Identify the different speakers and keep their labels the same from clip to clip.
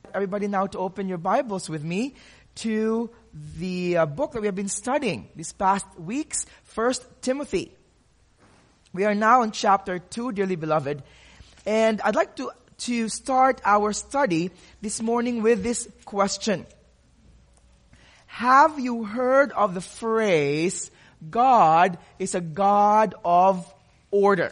Speaker 1: Everybody now to open your Bibles with me to the book that we have been studying these past weeks, 1 Timothy. We are now in chapter 2, dearly beloved. And I'd like to start our study this morning with this question. Have you heard of the phrase, God is a God of order?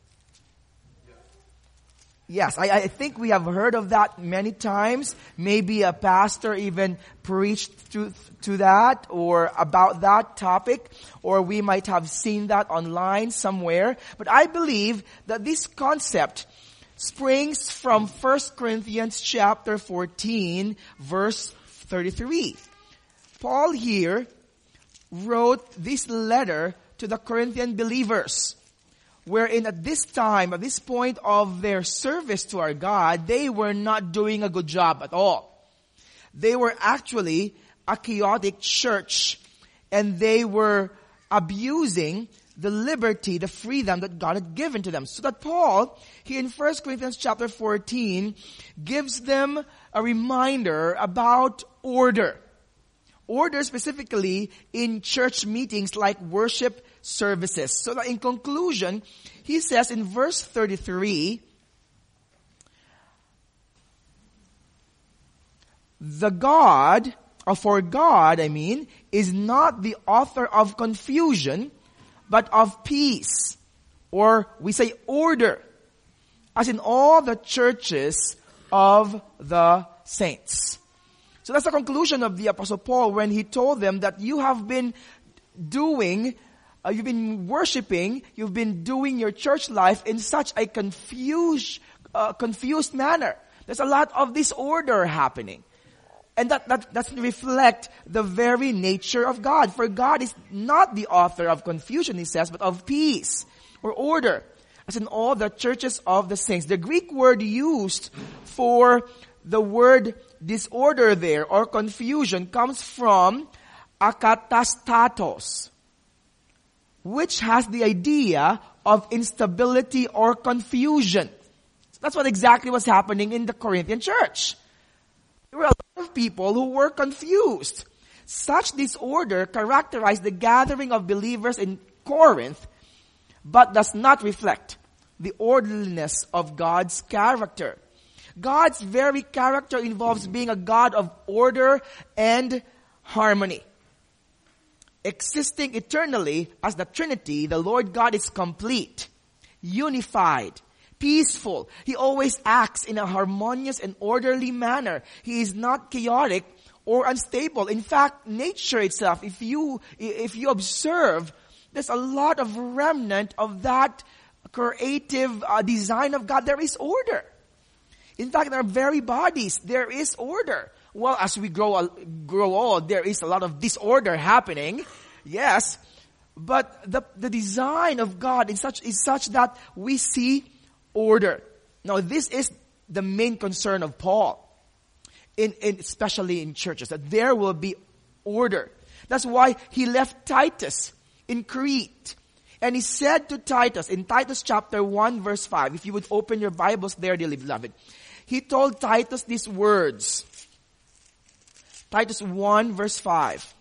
Speaker 1: Yes, I think we have heard of that many times. Maybe a pastor even preached to that or about that topic, or we might have seen that online somewhere. But I believe that this concept springs from 1 Corinthians chapter 14, verse 33. Paul here wrote this letter to the Corinthian believers, wherein at this time, at this point of their service to our God, they were not doing a good job at all. They were actually a chaotic church, and they were abusing the liberty, the freedom that God had given to them. So that Paul, here in 1 Corinthians chapter 14, gives them a reminder about order. Order specifically in church meetings like worship services. So that in conclusion, he says in verse 33, for God, is not the author of confusion, but of peace. Or we say order, as in all the churches of the saints. So that's the conclusion of the Apostle Paul when he told them that you have been you've been worshiping, you've been doing your church life in such a confused manner. There's a lot of disorder happening. And that doesn't reflect the very nature of God. For God is not the author of confusion, he says, but of peace or order, as in all the churches of the saints. The Greek word used for the word disorder there or confusion comes from akatastatos, which has the idea of instability or confusion. That's what exactly was happening in the Corinthian church. There were a lot of people who were confused. Such disorder characterized the gathering of believers in Corinth, but does not reflect the orderliness of God's character. God's very character involves being a God of order and harmony. Existing eternally as the Trinity, the Lord God is complete, unified, peaceful. He always acts in a harmonious and orderly manner. He is not chaotic or unstable. In fact, nature itself, if you observe, there's a lot of remnant of that creative design of God. There is order. In fact, in our very bodies, there is order. Well, as we grow old, there is a lot of disorder happening. Yes. But the design of God is such that we see order. Now, this is the main concern of Paul, especially in churches, that there will be order. That's why he left Titus in Crete. And he said to Titus, in Titus chapter 1, verse 5, if you would open your Bibles there, dearly beloved, he told Titus these words. Titus 1, verse 5.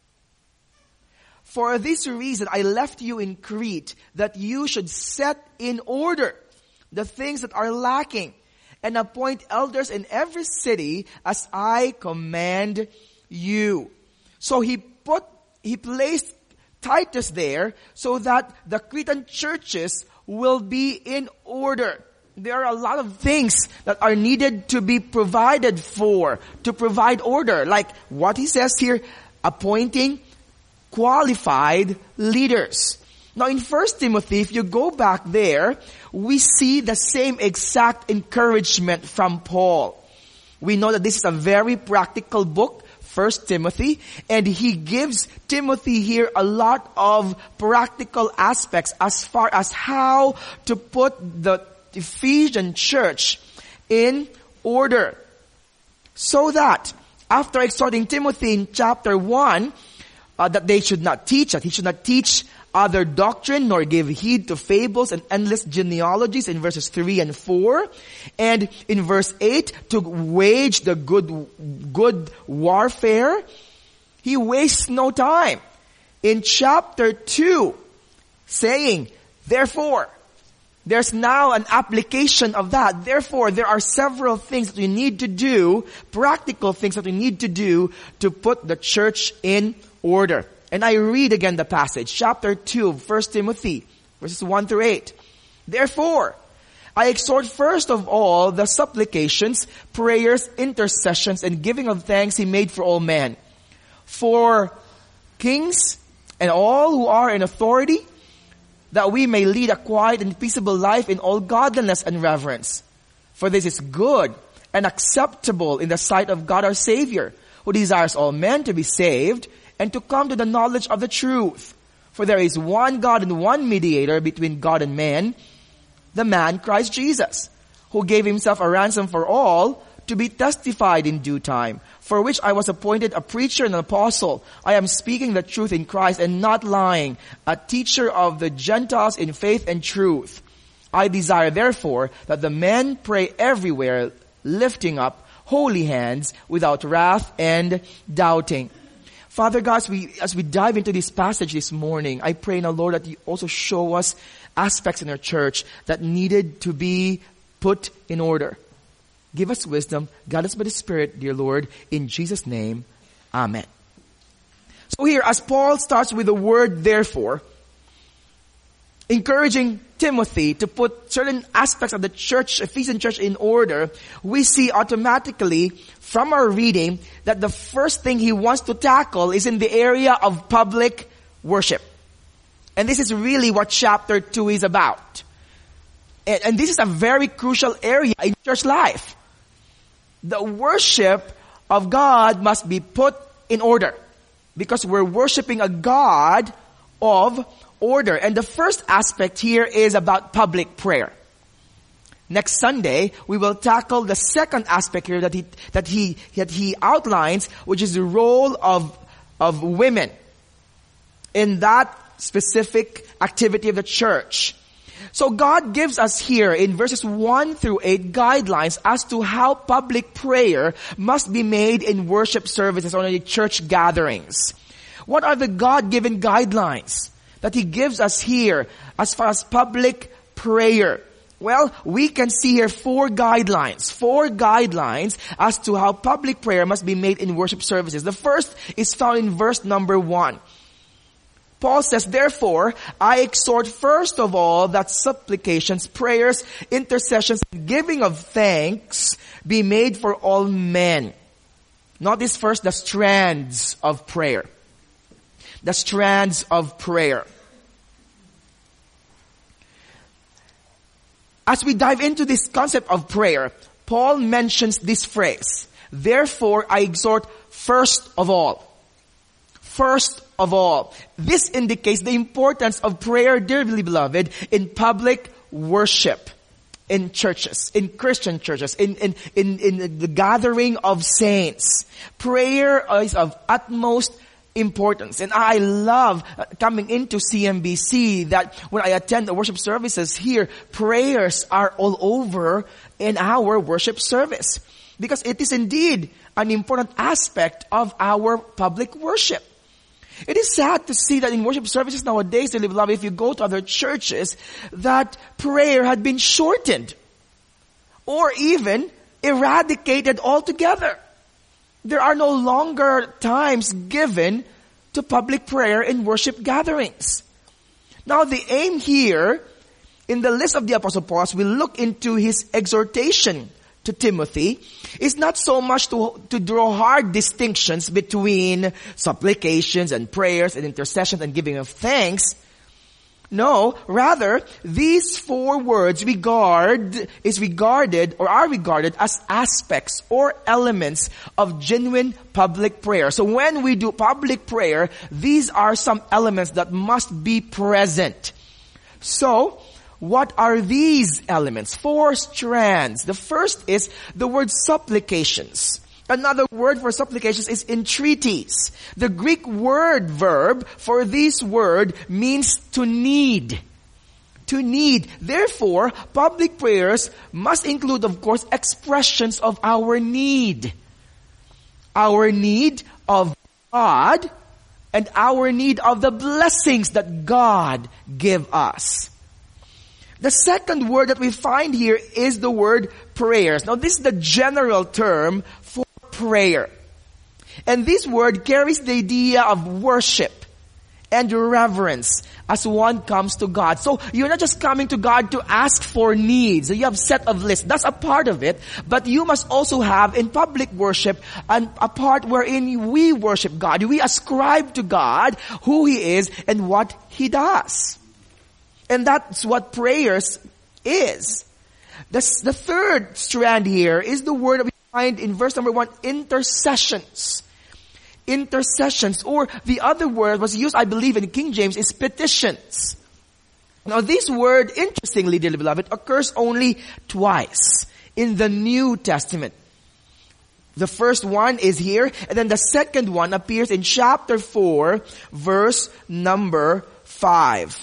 Speaker 1: For this reason I left you in Crete, that you should set in order the things that are lacking, and appoint elders in every city as I command you. So he placed Titus there so that the Cretan churches will be in order. There are a lot of things that are needed to be provided for, to provide order. Like what he says here, appointing qualified leaders. Now in 1 Timothy, if you go back there, we see the same exact encouragement from Paul. We know that this is a very practical book, 1 Timothy, and he gives Timothy here a lot of practical aspects as far as how to put the Ephesian church in order. So that after exhorting Timothy in chapter 1 that they should not teach, that he should not teach other doctrine, nor give heed to fables and endless genealogies in verses 3 and 4. And in verse 8, to wage the good warfare. He wastes no time. In chapter 2, saying, therefore, there's now an application of that. Therefore, there are several things that we need to do, practical things that we need to do to put the church in order. And I read again the passage, chapter 2, 1 Timothy, verses 1 through 8. Therefore, I exhort first of all the supplications, prayers, intercessions, and giving of thanks he made for all men, for kings and all who are in authority, that we may lead a quiet and peaceable life in all godliness and reverence. For this is good and acceptable in the sight of God our Savior, who desires all men to be saved and to come to the knowledge of the truth. For there is one God and one mediator between God and man, the man Christ Jesus, who gave himself a ransom for all, to be testified in due time, for which I was appointed a preacher and an apostle. I am speaking the truth in Christ and not lying, a teacher of the Gentiles in faith and truth. I desire therefore that the men pray everywhere, lifting up holy hands without wrath and doubting. Father God, as we dive into this passage this morning, I pray now, Lord, that you also show us aspects in our church that needed to be put in order. Give us wisdom, guide us by the Spirit, dear Lord, in Jesus' name, amen. So here, as Paul starts with the word therefore, encouraging Timothy to put certain aspects of the church, Ephesian church, in order, we see automatically from our reading that the first thing he wants to tackle is in the area of public worship. And this is really what chapter 2 is about. And this is a very crucial area in church life. The worship of God must be put in order, because we're worshiping a God of order. And the first aspect here is about public prayer. Next Sunday, we will tackle the second aspect here that he outlines, which is the role of women in that specific activity of the church. So God gives us here in verses 1 through 8 guidelines as to how public prayer must be made in worship services or in church gatherings. What are the God-given guidelines that he gives us here as far as public prayer? Well, we can see here four guidelines as to how public prayer must be made in worship services. The first is found in verse number 1. Paul says, therefore, I exhort first of all that supplications, prayers, intercessions, and giving of thanks be made for all men. Notice first the strands of prayer. The strands of prayer. As we dive into this concept of prayer, Paul mentions this phrase, therefore I exhort first of all. First of all. This indicates the importance of prayer, dearly beloved, in public worship, in churches, in Christian churches, in the gathering of saints. Prayer is of utmost importance. And I love coming into CMBC that when I attend the worship services here, prayers are all over in our worship service. Because it is indeed an important aspect of our public worship. It is sad to see that in worship services nowadays, dearly beloved, if you go to other churches, that prayer had been shortened or even eradicated altogether. There are no longer times given to public prayer in worship gatherings. Now the aim here in the list of the Apostle Paul, as we look into his exhortation to Timothy, is not so much to draw hard distinctions between supplications and prayers and intercessions and giving of thanks. No, rather, these four words are regarded as aspects or elements of genuine public prayer. So when we do public prayer, these are some elements that must be present. So, what are these elements? Four strands. The first is the word supplications. Another word for supplications is entreaties. The Greek word verb for this word means to need. To need. Therefore, public prayers must include, of course, expressions of our need. Our need of God and our need of the blessings that God give us. The second word that we find here is the word prayers. Now, this is the general term for prayer. And this word carries the idea of worship and reverence as one comes to God. So you're not just coming to God to ask for needs. You have set of lists. That's a part of it. But you must also have in public worship a part wherein we worship God. We ascribe to God who He is and what He does. And that's what prayers is. The third strand here is the word that we find in verse number 1, intercessions. Intercessions, or the other word was used, I believe, in King James, is petitions. Now this word, interestingly, dear beloved, occurs only twice in the New Testament. The first one is here, and then the second one appears in chapter 4, verse number 5.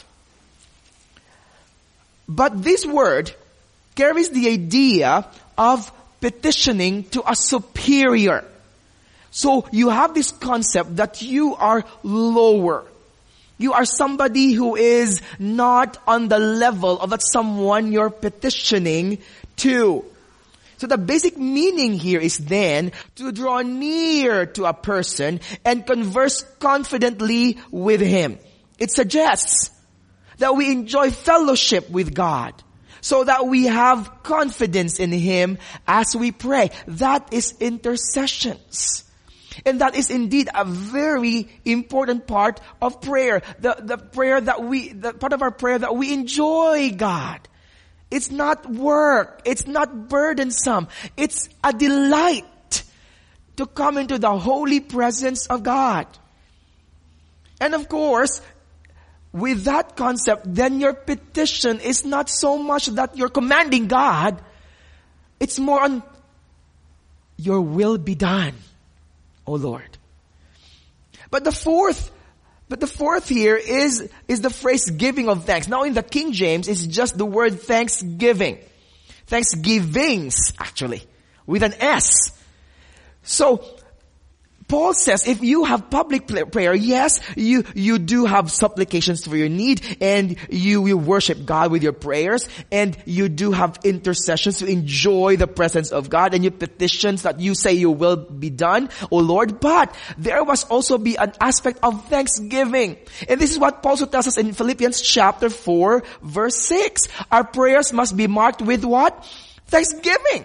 Speaker 1: But this word carries the idea of petitioning to a superior. So you have this concept that you are lower. You are somebody who is not on the level of that someone you're petitioning to. So the basic meaning here is then to draw near to a person and converse confidently with him. It suggests that we enjoy fellowship with God so that we have confidence in Him as we pray. That is intercessions. And that is indeed a very important part of prayer. The part of our prayer that we enjoy God. It's not work. It's not burdensome. It's a delight to come into the holy presence of God. And of course, with that concept, then your petition is not so much that you're commanding God. It's more on your will be done, O Lord. But the fourth here is the phrase giving of thanks. Now in the King James, it's just the word thanksgiving. Thanksgivings, actually, with an S. So, Paul says, if you have public prayer, yes, you do have supplications for your need, and you worship God with your prayers, and you do have intercessions to enjoy the presence of God, and your petitions that you say your will be done, O Lord. But there must also be an aspect of thanksgiving. And this is what Paul also tells us in Philippians chapter 4, verse 6. Our prayers must be marked with what? Thanksgiving.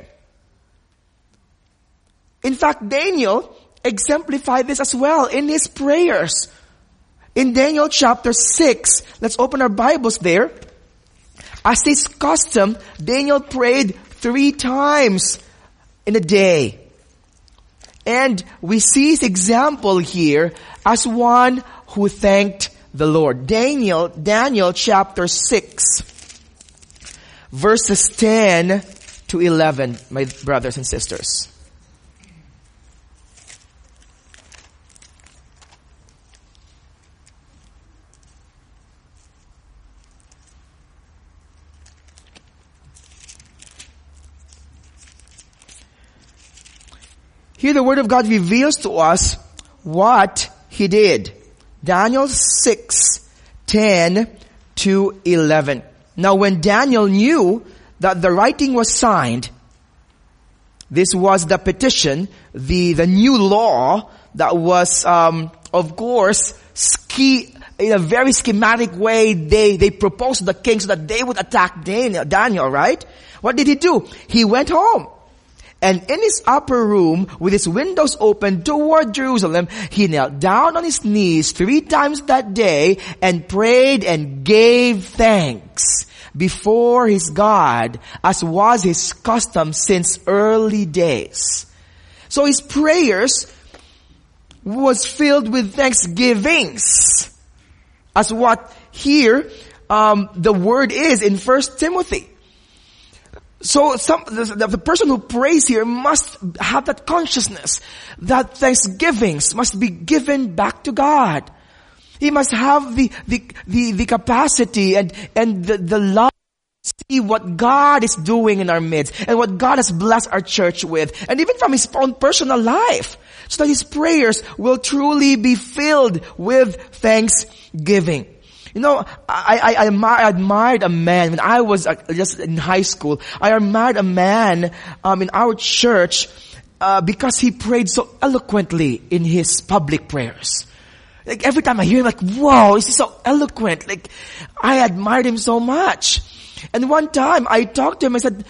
Speaker 1: In fact, Daniel exemplified this as well in his prayers. In Daniel chapter 6, let's open our Bibles there. As his custom, Daniel prayed 3 times in a day. And we see his example here as one who thanked the Lord. Daniel chapter 6, verses 10 to 11, my brothers and sisters. Here the Word of God reveals to us what he did. Daniel 6, 10 to 11. Now when Daniel knew that the writing was signed, this was the petition, the new law that was, of course, in a very schematic way, they proposed to the king so that they would attack Daniel, right? What did he do? He went home. And in his upper room, with his windows open toward Jerusalem, he knelt down on his knees 3 times that day and prayed and gave thanks before his God, as was his custom since early days. So his prayers was filled with thanksgivings, as what here the word is in 1 Timothy. So the person who prays here must have that consciousness that thanksgivings must be given back to God. He must have the capacity and the love to see what God is doing in our midst and what God has blessed our church with, and even from his own personal life, so that his prayers will truly be filled with thanksgiving. You know, I admired a man when I was just in high school. I admired a man in our church because he prayed so eloquently in his public prayers. Like every time I hear him, like, wow, is he so eloquent? Like, I admired him so much. And one time I talked to him, I said,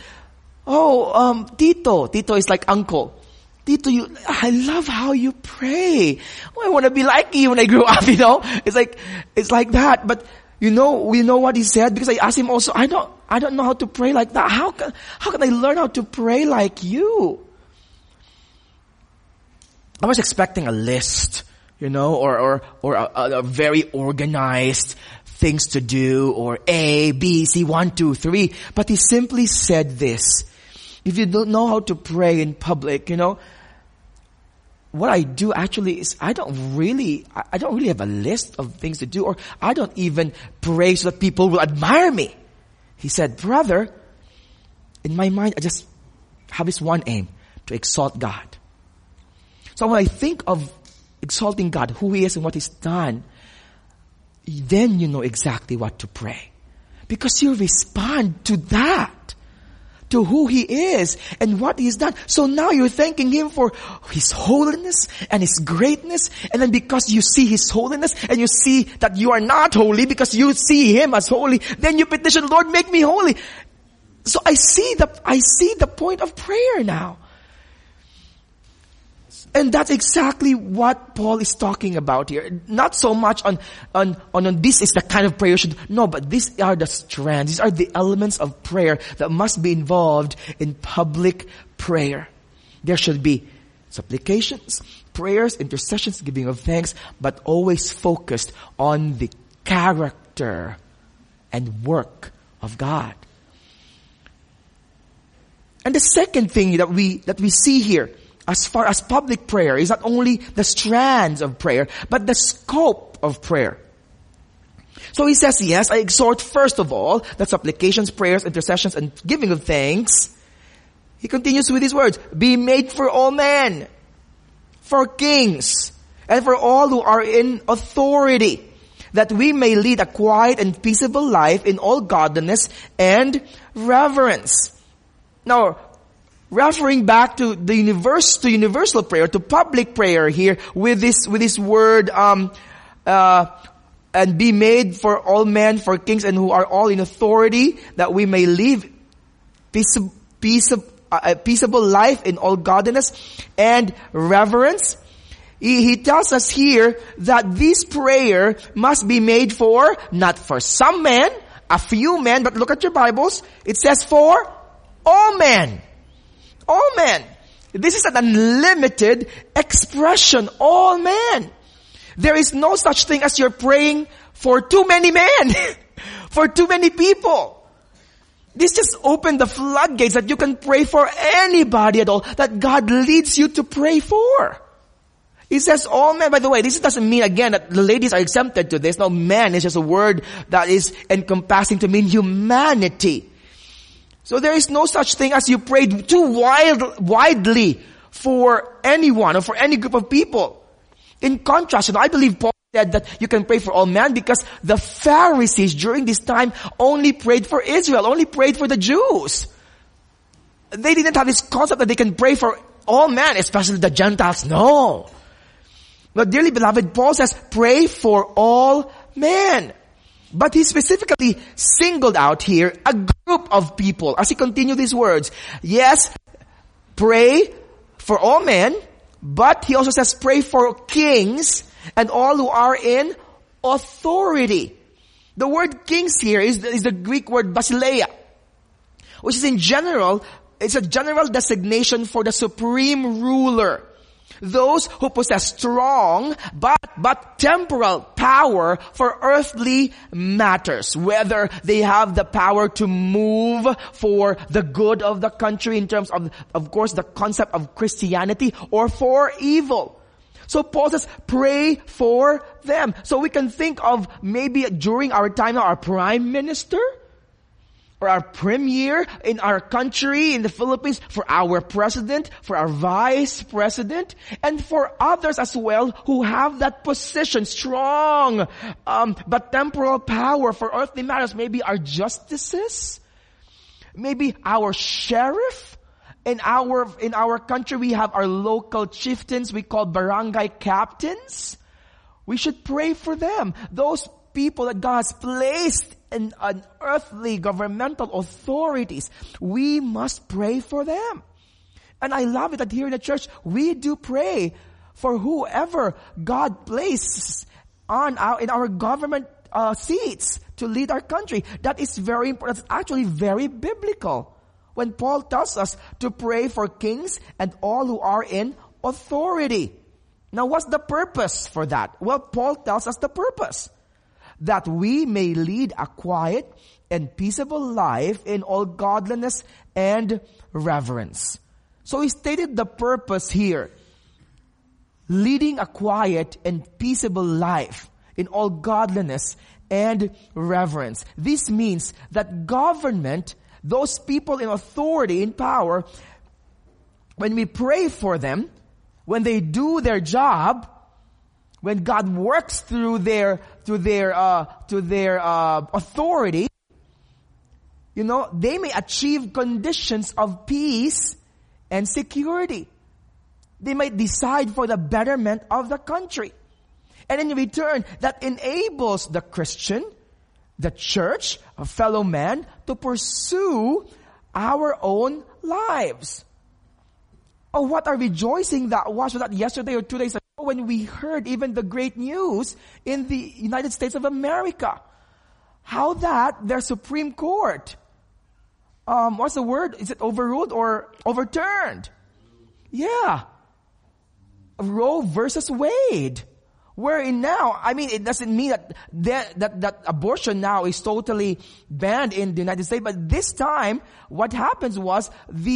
Speaker 1: Tito is like uncle. Tito, I love how you pray. Oh, I want to be like you when I grow up, you know. It's like that. But we know what he said, because I asked him also, I don't know how to pray like that. How can I learn how to pray like you? I was expecting a list, you know, or a very organized things to do, or A, B, C, 1, 2, 3. But he simply said this. If you don't know how to pray in public, you know, what I do actually is I don't really have a list of things to do, or I don't even pray so that people will admire me. He said, brother, in my mind, I just have this one aim, to exalt God. So when I think of exalting God, who he is and what he's done, then you know exactly what to pray. Because you respond to that. To who he is and what he's done. So now you're thanking him for his holiness and his greatness. And then because you see his holiness and you see that you are not holy because you see him as holy, then you petition, Lord, make me holy. So I see the point of prayer now. And that's exactly what Paul is talking about here. Not so much on this is the kind of prayer you should. No, but these are the strands. These are the elements of prayer that must be involved in public prayer. There should be supplications, prayers, intercessions, giving of thanks, but always focused on the character and work of God. And the second thing that we see here, as far as public prayer, is not only the strands of prayer, but the scope of prayer. So he says, yes, I exhort first of all that supplications, prayers, intercessions, and giving of thanks. He continues with these words, be made for all men, for kings, and for all who are in authority, that we may lead a quiet and peaceable life in all godliness and reverence. Now, referring back to the universal prayer, to public prayer here, with this word, and be made for all men, for kings, and who are all in authority, that we may live a peaceable life in all godliness and reverence. He tells us here that this prayer must be made for, not for some men, a few men, but look at your Bibles. It says for all men. All men. This is an unlimited expression. All men. There is no such thing as you're praying for too many men. For too many people. This just opened the floodgates that you can pray for anybody at all that God leads you to pray for. He says all men. By the way, this doesn't mean again that the ladies are exempted to this. No, man is just a word that is encompassing to mean humanity. So there is no such thing as you prayed too widely for anyone or for any group of people. In contrast, I believe Paul said that you can pray for all men because the Pharisees during this time only prayed for Israel, only prayed for the Jews. They didn't have this concept that they can pray for all men, especially the Gentiles. No. But dearly beloved, Paul says pray for all men. But he specifically singled out here a group of people as he continued these words. Yes, pray for all men, but he also says pray for kings and all who are in authority. The word kings here is the Greek word basileia, which is it's a general designation for the supreme ruler. Those who possess strong but temporal power for earthly matters, whether they have the power to move for the good of the country in terms of course, the concept of Christianity, or for evil. So Paul says, pray for them. So we can think of maybe during our time, our prime minister, or our premier in our country, in the Philippines, for our president, for our vice president, and for others as well who have that position, strong, but temporal power for earthly matters. Maybe our justices, maybe our sheriff. In our country, we have our local chieftains we call barangay captains. We should pray for them. Those people that God has placed in earthly governmental authorities, we must pray for them. And I love it that here in the church, we do pray for whoever God places in our government seats to lead our country. That is very important. It's actually very biblical. When Paul tells us to pray for kings and all who are in authority. Now, what's the purpose for that? Well, Paul tells us the purpose. That we may lead a quiet and peaceable life in all godliness and reverence. So he stated the purpose here. Leading a quiet and peaceable life in all godliness and reverence. This means that government, those people in authority, in power, when we pray for them, when they do their job, when God works through their authority, they may achieve conditions of peace and security. They might decide for the betterment of the country. And in return, that enables the Christian, the church, a fellow man, to pursue our own lives. Oh, what a rejoicing that was that yesterday or 2 days ago when we heard even the great news in the United States of America. How that their Supreme Court, what's the word? Is it overruled or overturned? Yeah. Roe versus Wade. Wherein now, it doesn't mean that abortion now is totally banned in the United States, but this time, what happens was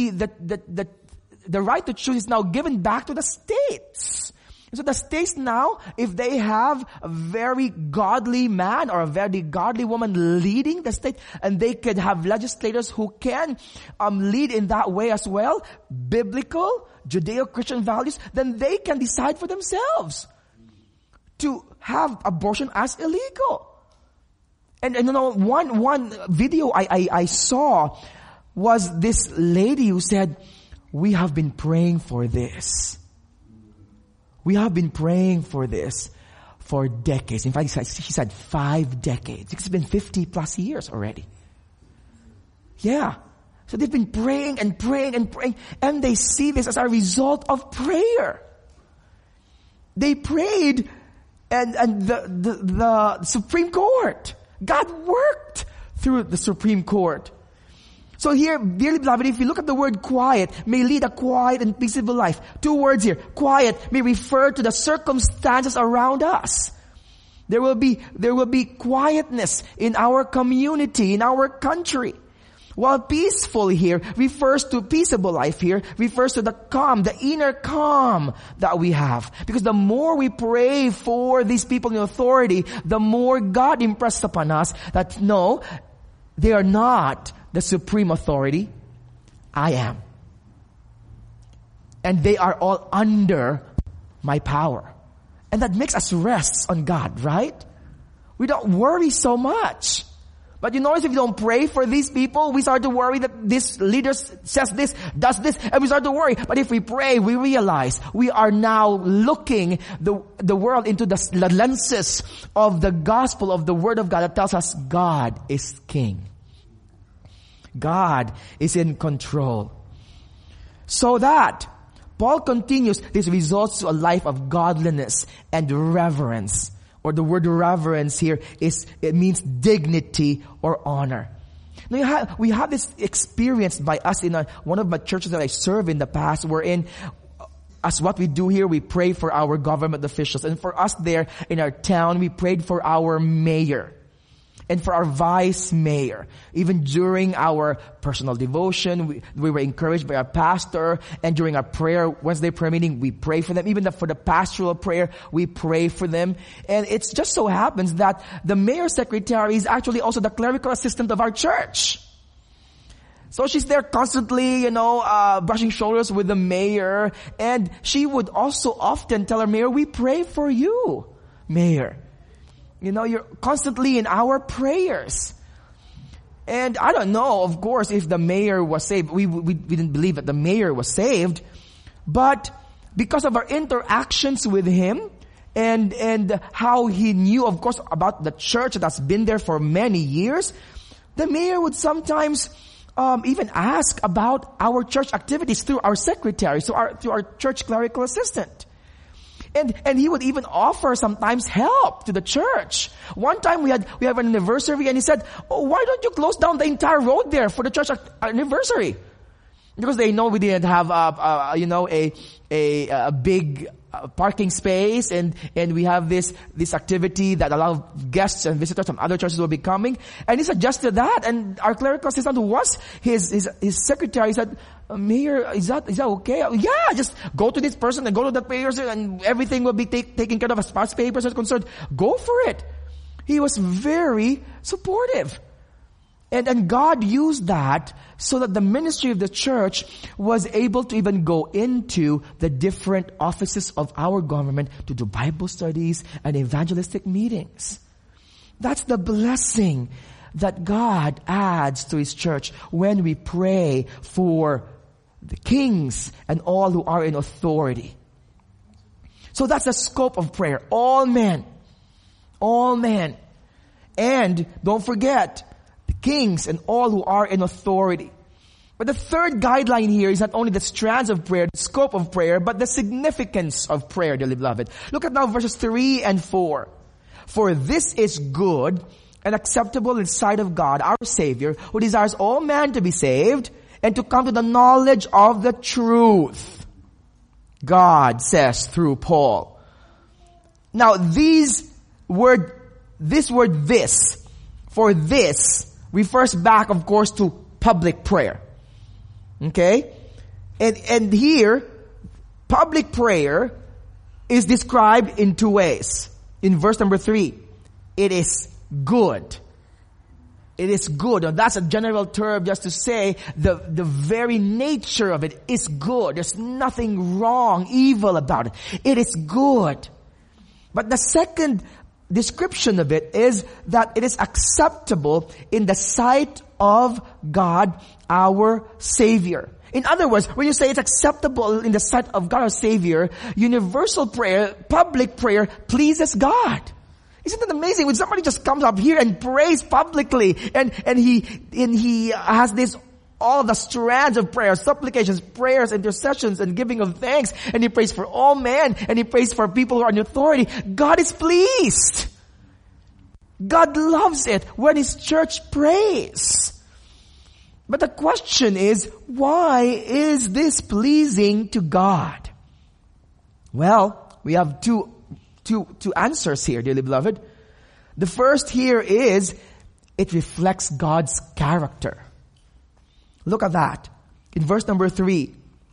Speaker 1: the right to choose is now given back to the states. So the states now, if they have a very godly man or a very godly woman leading the state, and they could have legislators who can lead in that way as well, biblical, Judeo-Christian values, then they can decide for themselves to have abortion as illegal. And one video I saw was this lady who said, we have been praying for this. We have been praying for this for decades. In fact, she said 5 decades. It's been 50 plus years already. Yeah. So they've been praying and praying and praying, and they see this as a result of prayer. They prayed, and the Supreme Court, God worked through the Supreme Court. So here, dearly beloved, if you look at the word quiet, may lead a quiet and peaceable life. 2 words here. Quiet may refer to the circumstances around us. There will be quietness in our community, in our country. While peaceful here refers to peaceable life here, refers to the calm, the inner calm that we have. Because the more we pray for these people in authority, the more God impresses upon us that no, they are not the supreme authority. I am. And they are all under my power. And that makes us rest on God, right? We don't worry so much. But you notice if you don't pray for these people, we start to worry that this leader says this, does this, and we start to worry. But if we pray, we realize we are now looking the world into the lenses of the gospel of the Word of God that tells us God is King. God is in control. So that Paul continues, this results to a life of godliness and reverence. Or the word reverence here it means dignity or honor. Now we have this experienced by us in one of my churches that I serve in the past, wherein as what we do here, we pray for our government officials. And for us there in our town, we prayed for our mayor and for our vice mayor. Even during our personal devotion, we were encouraged by our pastor. And during our Wednesday prayer meeting, we pray for them. Even for the pastoral prayer, we pray for them. And it just so happens that the mayor's secretary is actually also the clerical assistant of our church. So she's there constantly, brushing shoulders with the mayor. And she would also often tell her mayor, we pray for you, mayor. You're constantly in our prayers. And I don't know, of course, if the mayor was saved. We didn't believe that the mayor was saved. But because of our interactions with him and how he knew, of course, about the church that's been there for many years, the mayor would sometimes even ask about our church activities through our secretary, through our church clerical assistant. And he would even offer sometimes help to the church. One time we have an anniversary, and he said, why don't you close down the entire road there for the church anniversary? Because they know we didn't have a big parking space, and we have this activity that a lot of guests and visitors from other churches will be coming. And he suggested that, and our clerical assistant, who was his secretary, said, Mayor, is that okay? Yeah, just go to this person and go to that person, and everything will be taken care of as far as papers are concerned. Go for it. He was very supportive. And God used that so that the ministry of the church was able to even go into the different offices of our government to do Bible studies and evangelistic meetings. That's the blessing that God adds to His church when we pray for the kings and all who are in authority. So that's the scope of prayer. All men. All men. And don't forget, the kings and all who are in authority. But the third guideline here is not only the strands of prayer, the scope of prayer, but the significance of prayer, dearly beloved. Look at now verses 3 and 4. For this is good and acceptable in the sight of God, our Savior, who desires all men to be saved and to come to the knowledge of the truth. God says through Paul. Now this word, for this, refers back, of course, to public prayer. Okay? And here, public prayer is described in two ways. In verse number 3, it is good. It is good. Now that's a general term just to say the very nature of it is good. There's nothing wrong, evil about it. It is good. But the second description of it is that it is acceptable in the sight of God, our Savior. In other words, when you say it's acceptable in the sight of God, our Savior, universal prayer, public prayer pleases God. Isn't it amazing when somebody just comes up here and prays publicly and he has this, all the strands of prayers, supplications, prayers, intercessions, and giving of thanks, and he prays for all men, and he prays for people who are in authority. God is pleased. God loves it when His church prays. But the question is, why is this pleasing to God? Well, we have two answers here, dearly beloved. The first here is, it reflects God's character. Look at that. In verse number 3.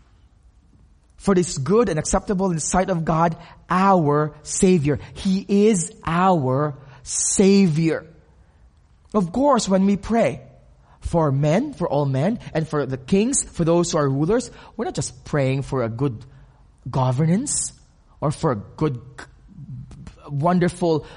Speaker 1: For this good and acceptable in the sight of God, our Savior. He is our Savior. Of course, when we pray for men, for all men, and for the kings, for those who are rulers, we're not just praying for a good governance or for a good, wonderful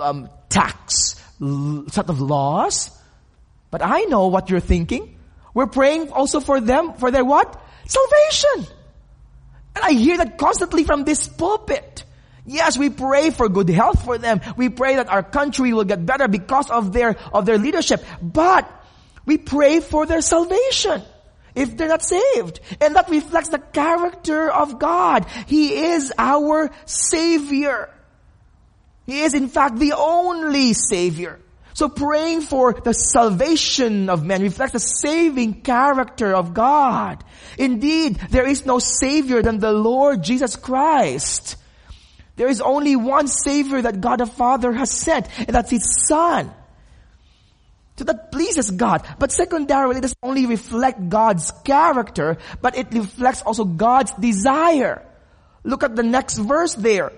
Speaker 1: tax set of laws. But I know what you're thinking. We're praying also for them, for their what? Salvation. And I hear that constantly from this pulpit. Yes, we pray for good health for them. We pray that our country will get better because of their leadership. But we pray for their salvation if they're not saved. And that reflects the character of God. He is our Savior. He is in fact the only Savior. So praying for the salvation of men reflects the saving character of God. Indeed, there is no Savior than the Lord Jesus Christ. There is only one Savior that God the Father has sent, and that's His Son. So that pleases God. But secondarily, it doesn't only reflect God's character, but it reflects also God's desire. Look at the next verse there.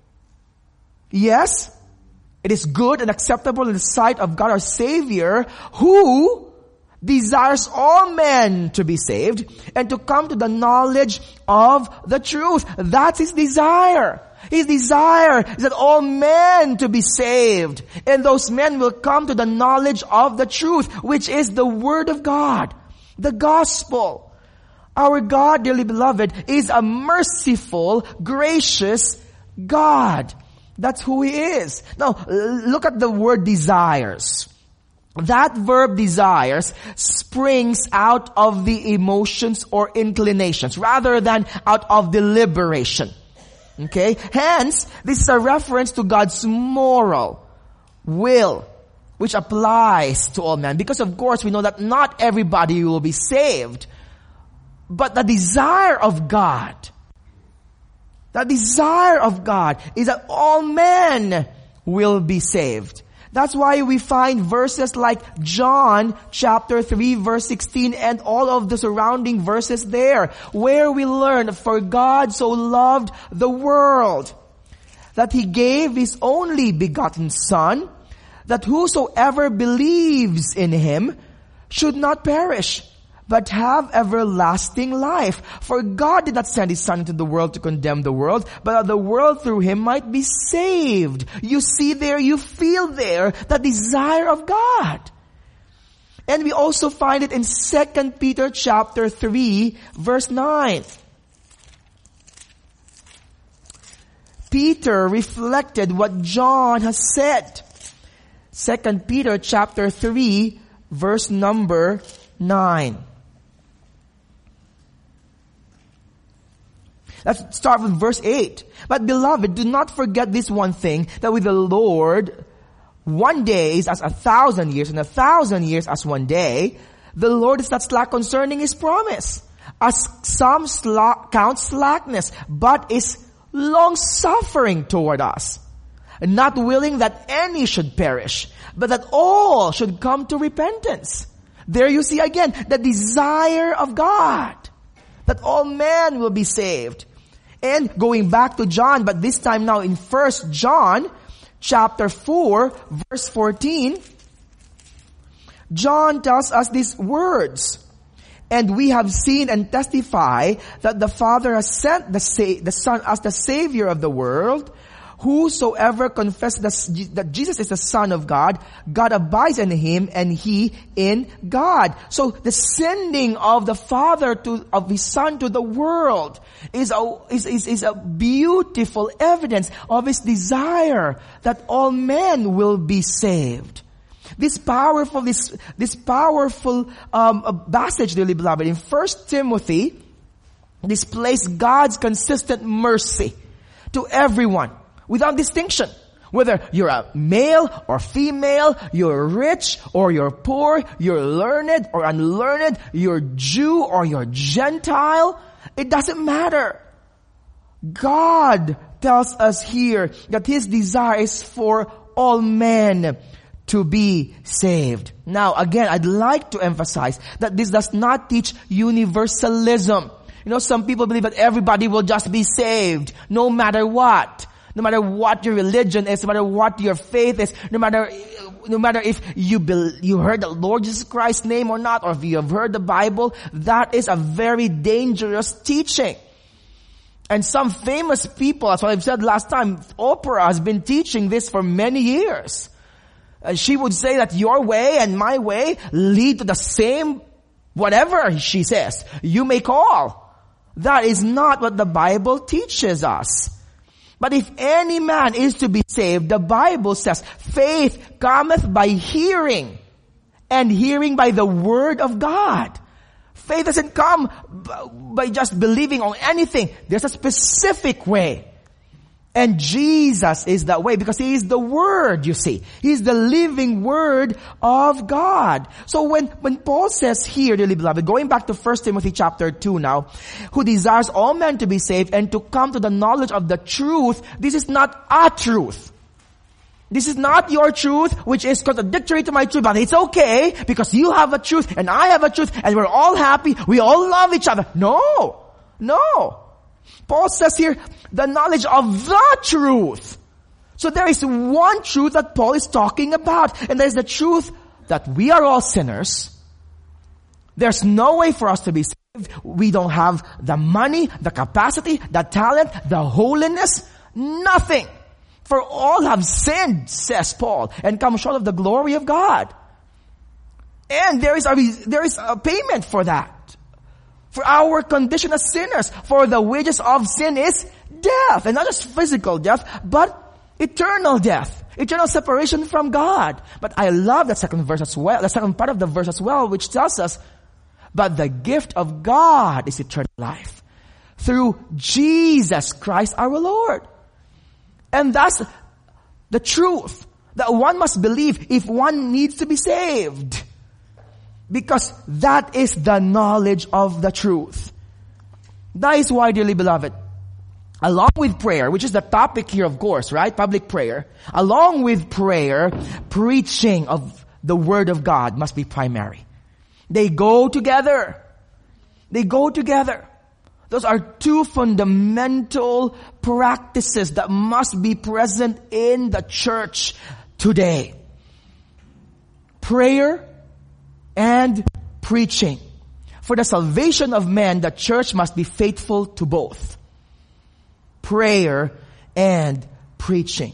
Speaker 1: Yes, it is good and acceptable in the sight of God our Savior, who desires all men to be saved and to come to the knowledge of the truth. That's His desire. His desire is that all men to be saved, and those men will come to the knowledge of the truth, which is the Word of God, the gospel. Our God, dearly beloved, is a merciful, gracious God. That's who He is. Now, look at the word desires. That verb desires springs out of the emotions or inclinations rather than out of deliberation. Okay? Hence, this is a reference to God's moral will, which applies to all men. Because of course, we know that not everybody will be saved. But the desire of God is that all men will be saved. That's why we find verses like John chapter 3 verse 16 and all of the surrounding verses there, where we learn, for God so loved the world that He gave His only begotten Son, that whosoever believes in Him should not perish, but have everlasting life. For God did not send His Son into the world to condemn the world, but that the world through Him might be saved. You see there, you feel there, the desire of God. And we also find it in 2 Peter chapter 3, verse 9. Peter reflected what John has said. 2 Peter chapter 3, verse number 9. Let's start with verse 8. But beloved, do not forget this one thing, that with the Lord, one day is as 1,000 years, and 1,000 years as one day. The Lord is not slack concerning His promise, as some count slackness, but is long-suffering toward us, not willing that any should perish, but that all should come to repentance. There you see again the desire of God, that all men will be saved. And going back to John, but this time now in 1 John chapter 4, verse 14, John tells us these words. And we have seen and testify that the Father has sent the Son as the Savior of the world. Whosoever confesses that Jesus is the Son of God, God abides in Him and He in God. So the sending of the Father of His Son to the world is a beautiful evidence of His desire that all men will be saved. This powerful passage, dearly beloved, in 1 Timothy displays God's consistent mercy to everyone, without distinction. Whether you're a male or female, you're rich or you're poor, you're learned or unlearned, you're Jew or you're Gentile, it doesn't matter. God tells us here that His desire is for all men to be saved. Now, again, I'd like to emphasize that this does not teach universalism. You know, some people believe that everybody will just be saved, no matter what. No matter what your religion is, no matter what your faith is, no matter if you heard the Lord Jesus Christ's name or not, or if you have heard the Bible, that is a very dangerous teaching. And some famous people, as I've said last time, Oprah has been teaching this for many years. She would say that your way and my way lead to the same whatever she says. You may call. That is not what the Bible teaches us. But if any man is to be saved, the Bible says, faith cometh by hearing, and hearing by the Word of God. Faith doesn't come by just believing on anything. There's a specific way. And Jesus is that way because He is the Word, you see. He is the living Word of God. So when Paul says here, dearly beloved, going back to 1 Timothy chapter 2 now, who desires all men to be saved and to come to the knowledge of the truth, this is not a truth. This is not your truth, which is contradictory to my truth, but it's okay because you have a truth and I have a truth and we're all happy. We all love each other. No. Paul says here, the knowledge of the truth. So there is one truth that Paul is talking about, and that is the truth that we are all sinners. There's no way for us to be saved. We don't have the money, the capacity, the talent, the holiness, nothing. For all have sinned, says Paul, and come short of the glory of God. And there is a payment for that. For our condition as sinners. For the wages of sin is death. And not just physical death, but eternal death. Eternal separation from God. But I love that second verse as well, the second part of the verse as well, which tells us, but the gift of God is eternal life. Through Jesus Christ our Lord. And that's the truth that one must believe if one needs to be saved. Because that is the knowledge of the truth. That is why, dearly beloved, along with prayer, which is the topic here, of course, right? Public prayer. Along with prayer, preaching of the Word of God must be primary. They go together. Those are two fundamental practices that must be present in the church today. Prayer and preaching. For the salvation of man, the church must be faithful to both. Prayer and preaching.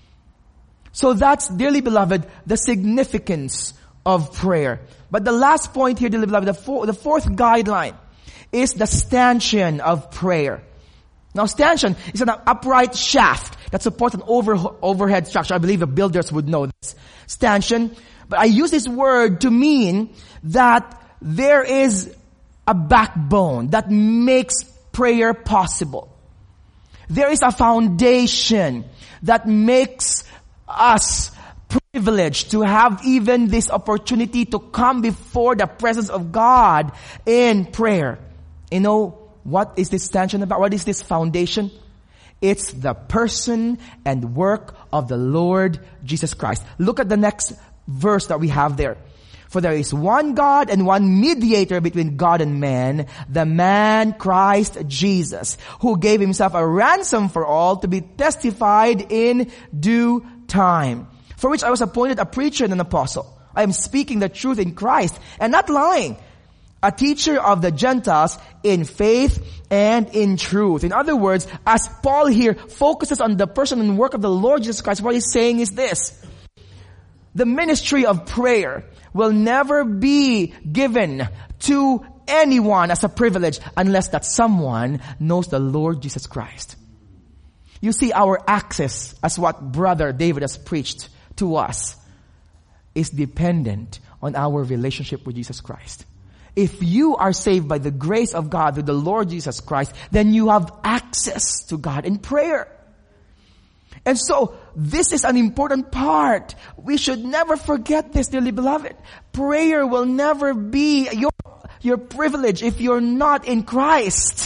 Speaker 1: So that's, dearly beloved, the significance of prayer. But the last point here, dearly beloved, the fourth guideline is the stanchion of prayer. Now, stanchion is an upright shaft that supports an overhead structure. I believe the builders would know this. Stanchion. But I use this word to mean that there is a backbone that makes prayer possible. There is a foundation that makes us privileged to have even this opportunity to come before the presence of God in prayer. You know, what is this stanchion about? What is this foundation? It's the person and work of the Lord Jesus Christ. Look at the next verse that we have there. For there is one God and one mediator between God and man, the man Christ Jesus, who gave himself a ransom for all to be testified in due time. For which I was appointed a preacher and an apostle. I am speaking the truth in Christ and not lying. A teacher of the Gentiles in faith and in truth. In other words, as Paul here focuses on the person and work of the Lord Jesus Christ, what he's saying is this. The ministry of prayer will never be given to anyone as a privilege unless that someone knows the Lord Jesus Christ. You see, our access, as what Brother David has preached to us, is dependent on our relationship with Jesus Christ. If you are saved by the grace of God through the Lord Jesus Christ, then you have access to God in prayer. And so, this is an important part. We should never forget this, dearly beloved. Prayer will never be your privilege if you're not in Christ.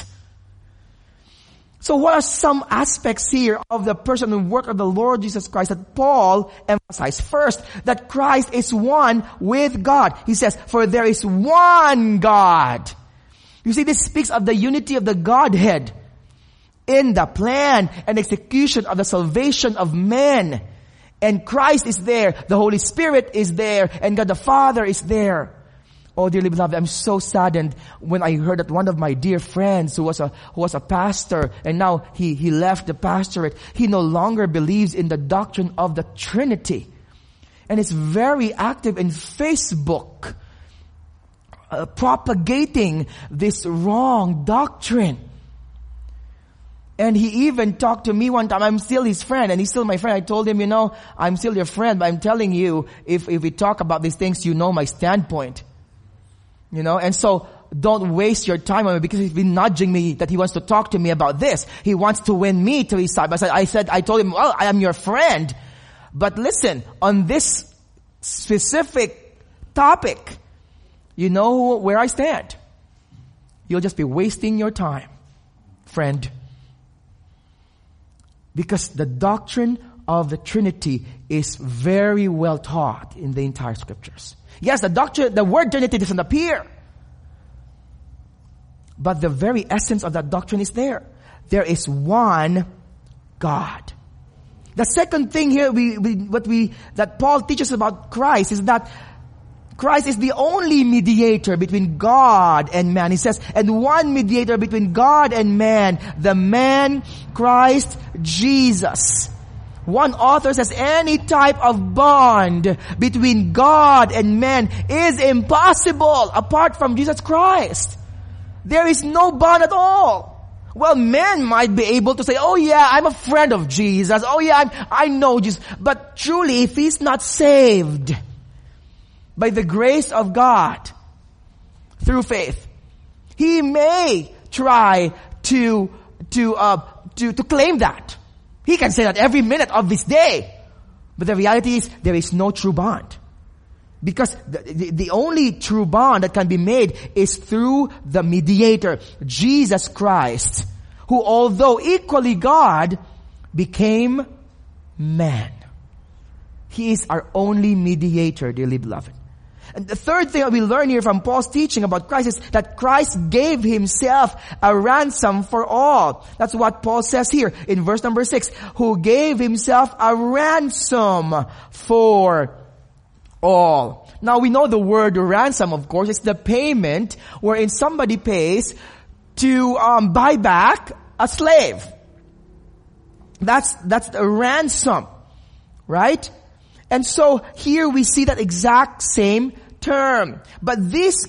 Speaker 1: So what are some aspects here of the person and work of the Lord Jesus Christ that Paul emphasized? First, that Christ is one with God. He says, for there is one God. You see, this speaks of the unity of the Godhead in the plan and execution of the salvation of men. And Christ is there, the Holy Spirit is there, and God the Father is there. Oh, dearly beloved, I'm so saddened when I heard that one of my dear friends who was a pastor, and now he left the pastorate, he no longer believes in the doctrine of the Trinity. And is very active in Facebook, propagating this wrong doctrine. And he even talked to me one time. I'm still his friend, and he's still my friend. I told him, I'm still your friend, but I'm telling you, if we talk about these things, you know my standpoint. And so Don't waste your time on me, because he's been nudging me that he wants to talk to me about this. He wants to win me to his side. But I told him, well, I am your friend. But listen, on this specific topic, you know where I stand. You'll just be wasting your time, friend. Because the doctrine of the Trinity is very well taught in the entire scriptures. Yes, the word Trinity doesn't appear. But the very essence of that doctrine is there. There is one God. The second thing here, that Paul teaches about Christ is that Christ is the only mediator between God and man. He says, and one mediator between God and man, the man Christ Jesus. One author says any type of bond between God and man is impossible apart from Jesus Christ. There is no bond at all. Well, men might be able to say, oh yeah, I'm a friend of Jesus. Oh yeah, I know Jesus. But truly, if he's not saved by the grace of God through faith, he may try to claim that. He can say that every minute of this day. But the reality is, there is no true bond. Because the only true bond that can be made is through the mediator, Jesus Christ, who although equally God, became man. He is our only mediator, dearly beloved. And the third thing that we learn here from Paul's teaching about Christ is that Christ gave himself a ransom for all. That's what Paul says here in verse number 6. Who gave himself a ransom for all. Now we know the word ransom, of course, is the payment wherein somebody pays to buy back a slave. That's the ransom, right? And so here we see that exact same term. But this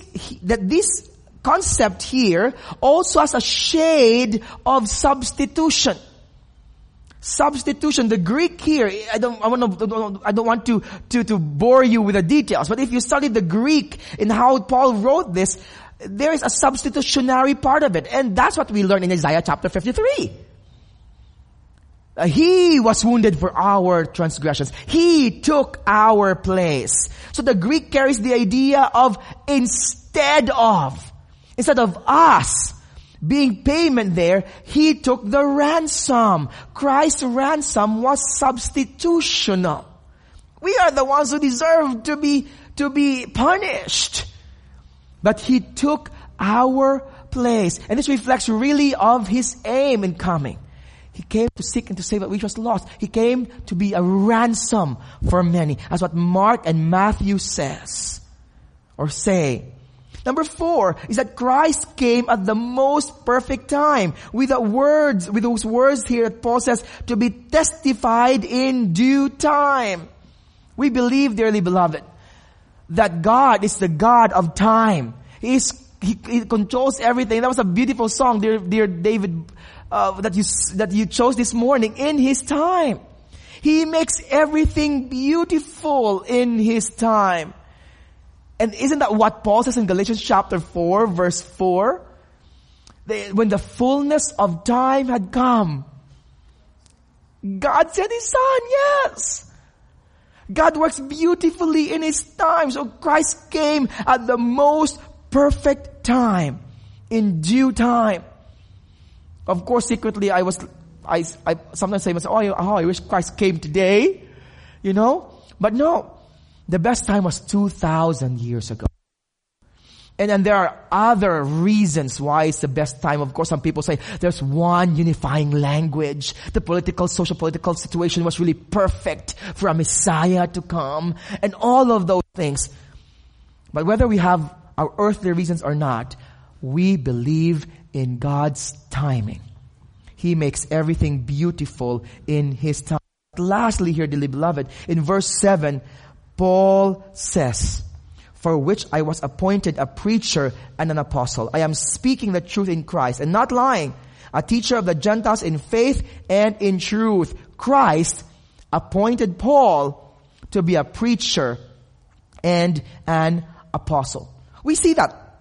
Speaker 1: concept here also has a shade of substitution. Substitution. The Greek here, I don't want to bore you with the details, but if you study the Greek in how Paul wrote this, there is a substitutionary part of it. And that's what we learn in Isaiah chapter 53. He was wounded for our transgressions. He took our place. So the Greek carries the idea of instead of us being payment there, he took the ransom. Christ's ransom was substitutional. We are the ones who deserve to be punished. But he took our place. And this reflects really of his aim in coming. He came to seek and to save that which was lost. He came to be a ransom for many. That's what Mark and Matthew says or say. Number 4 is that Christ came at the most perfect time with those words here that Paul says to be testified in due time. We believe, dearly beloved, that God is the God of time. He controls everything. That was a beautiful song, dear David, that you chose this morning. In His time, He makes everything beautiful in His time. And isn't that what Paul says in Galatians chapter 4, verse 4? When the fullness of time had come, God sent His Son, yes. God works beautifully in His time. So Christ came at the most perfect time, in due time. Of course, secretly, I sometimes say, I wish Christ came today, But no, the best time was 2,000 years ago. And then there are other reasons why it's the best time. Of course, some people say there's one unifying language. The social-political situation was really perfect for a Messiah to come. And all of those things. But whether we have our earthly reasons or not, we believe in God's timing. He makes everything beautiful in His time. Lastly here, dearly beloved, in verse 7, Paul says, for which I was appointed a preacher and an apostle. I am speaking the truth in Christ and not lying, a teacher of the Gentiles in faith and in truth. Christ appointed Paul to be a preacher and an apostle. We see that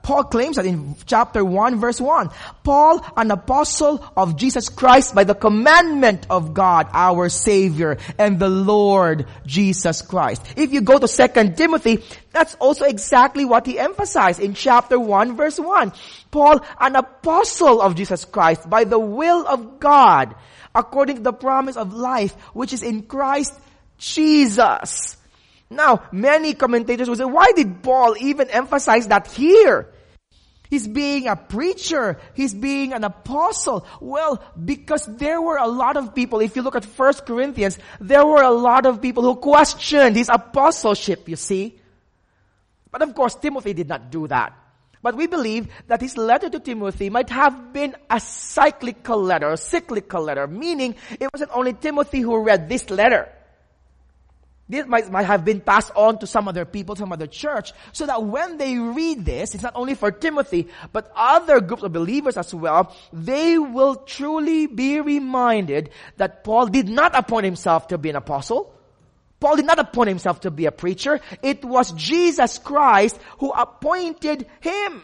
Speaker 1: Paul claims that in chapter 1 verse 1. Paul, an apostle of Jesus Christ by the commandment of God, our Savior, and the Lord Jesus Christ. If you go to 2 Timothy, that's also exactly what he emphasized in chapter 1 verse 1. Paul, an apostle of Jesus Christ by the will of God, according to the promise of life, which is in Christ Jesus. Now, many commentators will say, why did Paul even emphasize that here? He's being a preacher. He's being an apostle. Well, because there were a lot of people, if you look at 1 Corinthians, there were a lot of people who questioned his apostleship, you see. But of course, Timothy did not do that. But we believe that his letter to Timothy might have been a cyclical letter, meaning it wasn't only Timothy who read this letter. This might have been passed on to some other people, some other church, so that when they read this, it's not only for Timothy, but other groups of believers as well, they will truly be reminded that Paul did not appoint himself to be an apostle. Paul did not appoint himself to be a preacher. It was Jesus Christ who appointed him.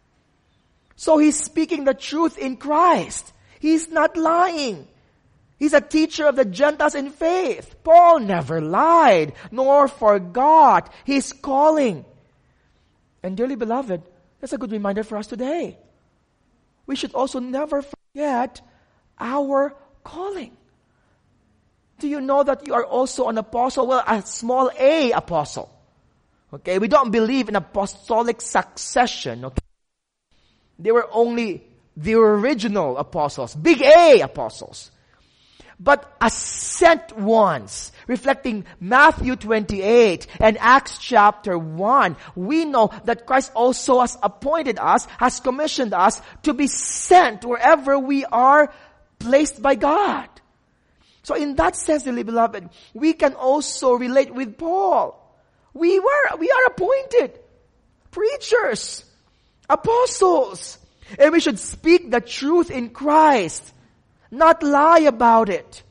Speaker 1: So he's speaking the truth in Christ. He's not lying. He's a teacher of the Gentiles in faith. Paul never lied, nor forgot his calling. And dearly beloved, that's a good reminder for us today. We should also never forget our calling. Do you know that you are also an apostle? Well, a small a apostle. Okay, we don't believe in apostolic succession. Okay, they were only the original apostles, big A apostles. But as sent ones, reflecting Matthew 28 and Acts chapter 1, we know that Christ also has appointed us, has commissioned us to be sent wherever we are placed by God. So in that sense, dearly beloved, we can also relate with Paul. We are appointed preachers, apostles, and we should speak the truth in Christ. Not lie about it.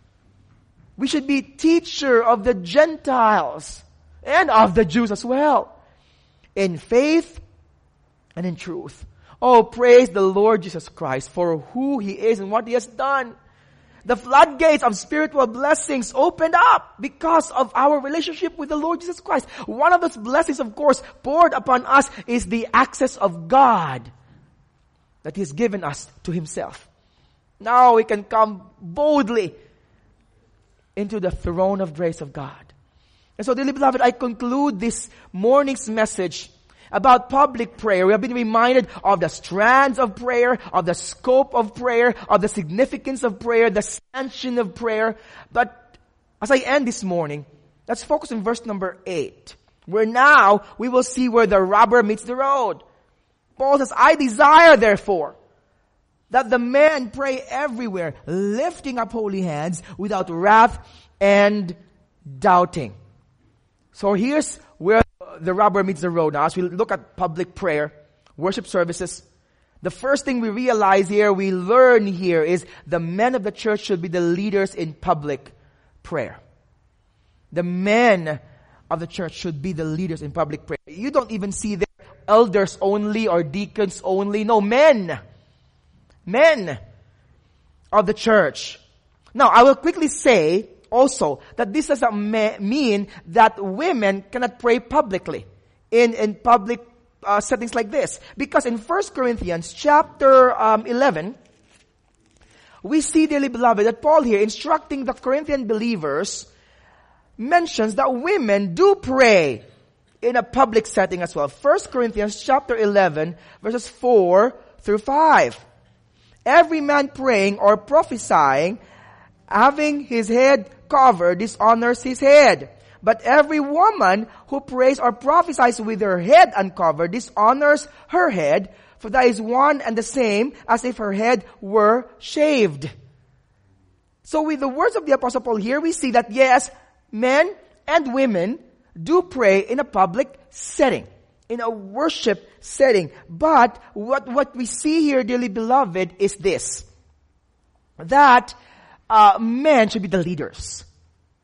Speaker 1: We should be teacher of the Gentiles and of the Jews as well, in faith and in truth. Oh, praise the Lord Jesus Christ for who He is and what He has done. The floodgates of spiritual blessings opened up because of our relationship with the Lord Jesus Christ. One of those blessings, of course, poured upon us is the access of God that He has given us to Himself. Now we can come boldly into the throne of grace of God. And so, dearly beloved, I conclude this morning's message about public prayer. We have been reminded of the strands of prayer, of the scope of prayer, of the significance of prayer, the sanction of prayer. But as I end this morning, let's focus on verse number 8, where now we will see where the rubber meets the road. Paul says, I desire, therefore, that the men pray everywhere, lifting up holy hands without wrath and doubting. So here's where the rubber meets the road. Now, as we look at public prayer, worship services, the first thing we realize here, we learn here, is the men of the church should be the leaders in public prayer. The men of the church should be the leaders in public prayer. You don't even see there elders only or deacons only. No, men of the church. Now, I will quickly say also that this doesn't mean that women cannot pray publicly in public settings like this. Because in 1 Corinthians chapter 11, we see, dearly beloved, that Paul here, instructing the Corinthian believers, mentions that women do pray in a public setting as well. 1 Corinthians chapter 11, verses 4 through 5. Every man praying or prophesying, having his head covered, dishonors his head. But every woman who prays or prophesies with her head uncovered dishonors her head, for that is one and the same as if her head were shaved. So with the words of the Apostle Paul here, we see that yes, men and women do pray in a public setting, in a worship setting. But what we see here, dearly beloved, is this, that men should be the leaders.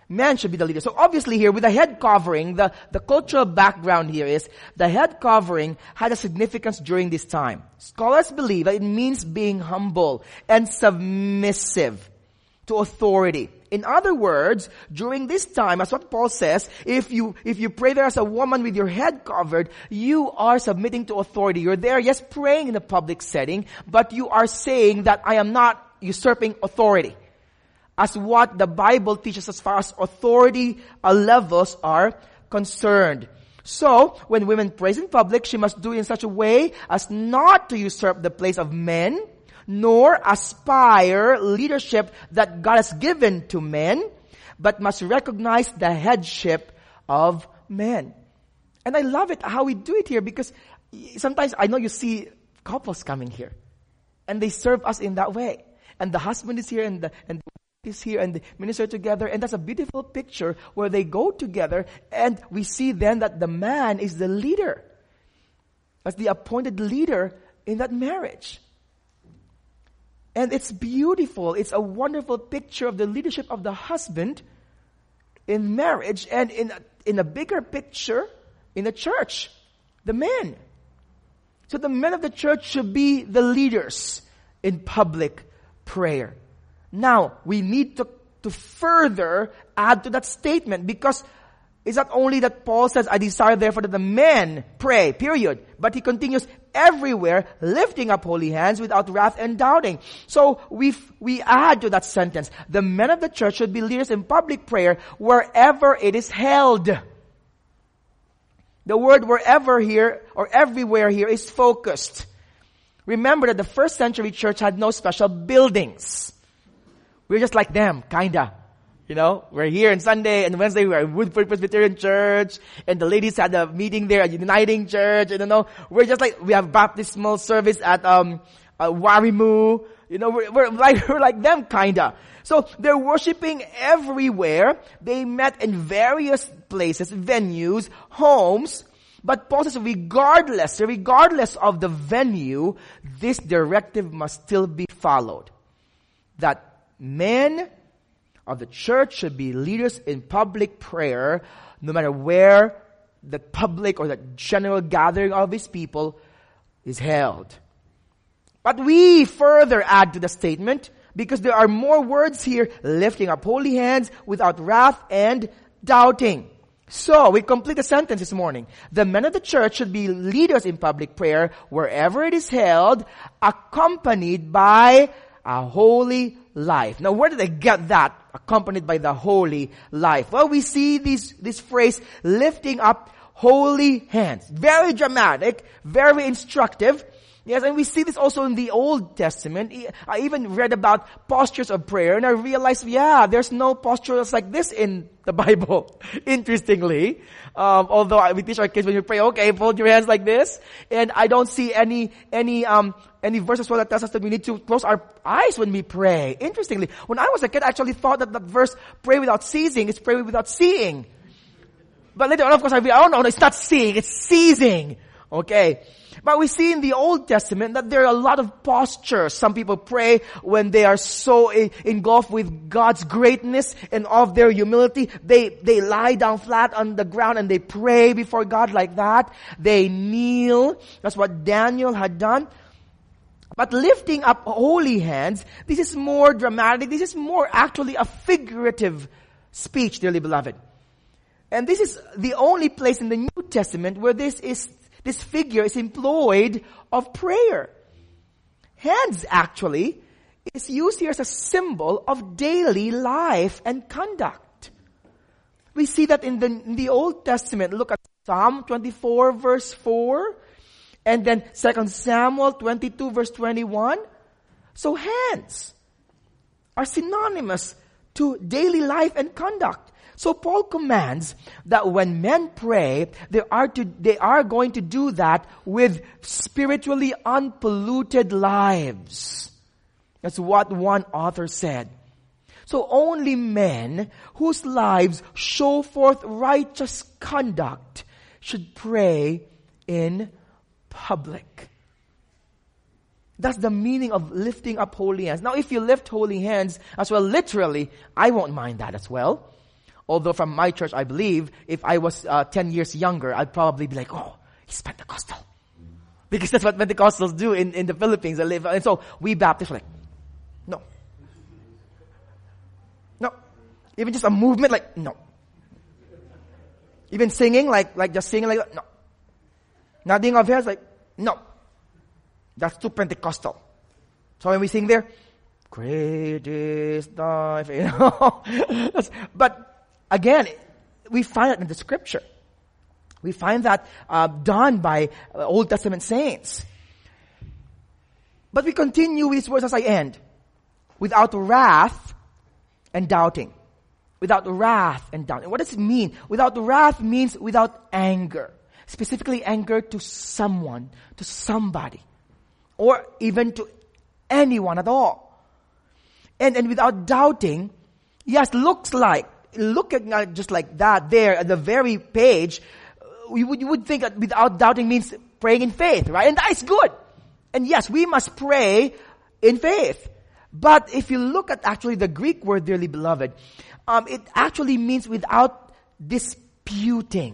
Speaker 1: Men should be the leader. So obviously here with the head covering, the cultural background here is the head covering had a significance during this time. Scholars believe that it means being humble and submissive to authority. In other words, during this time, as what Paul says, if you pray there as a woman with your head covered, you are submitting to authority. You're there, yes, praying in a public setting, but you are saying that I am not usurping authority. As what the Bible teaches as far as authority levels are concerned. So, when women prays in public, she must do it in such a way as not to usurp the place of men, nor aspire leadership that God has given to men, but must recognize the headship of men. And I love it how we do it here, because sometimes I know you see couples coming here, and they serve us in that way. And the husband is here, and the is here, and they minister together, and that's a beautiful picture where they go together, and we see then that the man is the leader, as the appointed leader in that marriage. And it's beautiful. It's a wonderful picture of the leadership of the husband in marriage, and in a bigger picture in the church, the men. So the men of the church should be the leaders in public prayer. Now, we need to further add to that statement, because it's not only that Paul says, I desire therefore that the men pray, period. But he continues, everywhere, lifting up holy hands without wrath and doubting. So we add to that sentence, the men of the church should be leaders in public prayer wherever it is held. The word wherever here, or everywhere here, is focused. Remember that the first century church had no special buildings. We're just like them, kinda. You know, we're here on Sunday and Wednesday we're at Woodford Presbyterian Church, and the ladies had a meeting there at Uniting Church, and we're just like, we have baptismal service at Warimu. We're like them, kinda. So they're worshiping everywhere. They met in various places, venues, homes. But Paul says, regardless of the venue, this directive must still be followed. That men of the church should be leaders in public prayer, no matter where the public or the general gathering of his people is held. But we further add to the statement, because there are more words here, lifting up holy hands without wrath and doubting. So, we complete the sentence this morning. The men of the church should be leaders in public prayer wherever it is held, accompanied by a holy life. Now, where did they get that? Accompanied by the holy life. Well, we see this phrase, lifting up holy hands. Very dramatic, very instructive. Yes, and we see this also in the Old Testament. I even read about postures of prayer, and I realized, there's no postures like this in the Bible. Interestingly, although we teach our kids when you pray, okay, fold your hands like this, and I don't see any verses that tells us that we need to close our eyes when we pray. Interestingly, when I was a kid, I actually thought that verse, pray without ceasing, is pray without seeing. But later on, of course, no, it's not seeing, it's ceasing. Okay. But we see in the Old Testament that there are a lot of postures. Some people pray when they are so engulfed with God's greatness and of their humility. They lie down flat on the ground and they pray before God like that. They kneel. That's what Daniel had done. But lifting up holy hands, this is more dramatic. This is more actually a figurative speech, dearly beloved. And this is the only place in the New Testament where this figure is employed of prayer. Hands actually is used here as a symbol of daily life and conduct. We see that in the Old Testament. Look at Psalm 24 verse 4, and then 2 Samuel 22 verse 21. So hands are synonymous to daily life and conduct. So Paul commands that when men pray, they are going to do that with spiritually unpolluted lives. That's what one author said. So only men whose lives show forth righteous conduct should pray in public. That's the meaning of lifting up holy hands. Now, if you lift holy hands as well, literally, I won't mind that as well. Although from my church, I believe, if I was 10 years younger, I'd probably be like, oh, he's Pentecostal. Because that's what Pentecostals do in the Philippines. And so we Baptists were like, no. No. Even just a movement, like, no. Even singing, like just singing like that, no. Nodding of heads, like, no. That's too Pentecostal. So when we sing there, great is thy faith. But again, we find it in the scripture. We find that done by Old Testament saints. But we continue with words as I end. Without wrath and doubting. Without wrath and doubting. What does it mean? Without wrath means without anger. Specifically anger to someone, to somebody. Or even to anyone at all. And without doubting, yes, look at just like that there at the very page, you would think that without doubting means praying in faith, right? And that is good. And yes, we must pray in faith. But if you look at actually the Greek word, dearly beloved, it actually means without disputing.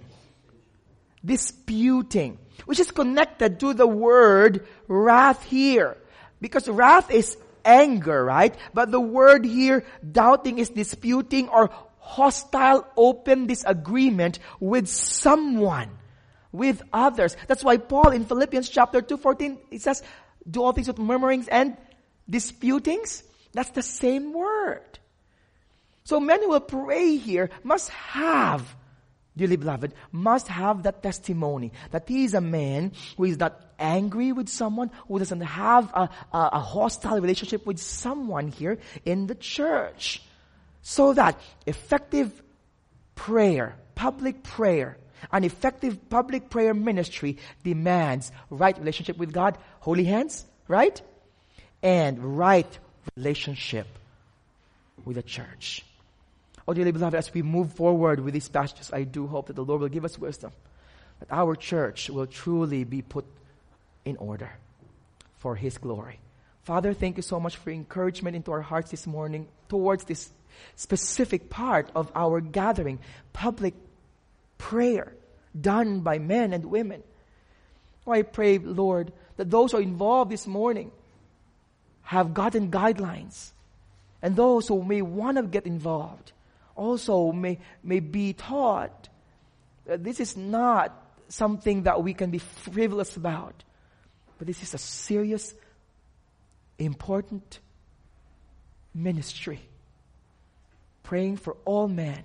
Speaker 1: Disputing. Which is connected to the word wrath here. Because wrath is anger, right? But the word here, doubting, is disputing or hostile, open disagreement with someone, with others. That's why Paul in Philippians chapter 2:14, it says, do all things with murmurings and disputings. That's the same word. So many will pray here must have, dearly beloved, must have that testimony that he is a man who is not angry with someone, who doesn't have a hostile relationship with someone here in the church. So that effective prayer, public prayer, an effective public prayer ministry demands right relationship with God, holy hands, right? And right relationship with the church. Oh, dearly beloved, as we move forward with these passages, I do hope that the Lord will give us wisdom, that our church will truly be put in order for His glory. Father, thank you so much for encouragement into our hearts this morning towards this specific part of our gathering, public prayer done by men and women. Oh, I pray, Lord, that those who are involved this morning have gotten guidelines, and those who may want to get involved also may be taught that this is not something that we can be frivolous about, but this is a serious, important ministry. Praying for all men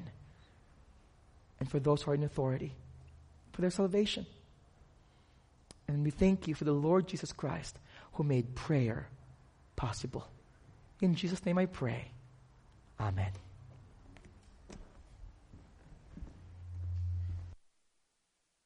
Speaker 1: and for those who are in authority, for their salvation. And we thank you for the Lord Jesus Christ who made prayer possible. In Jesus' name I pray. Amen.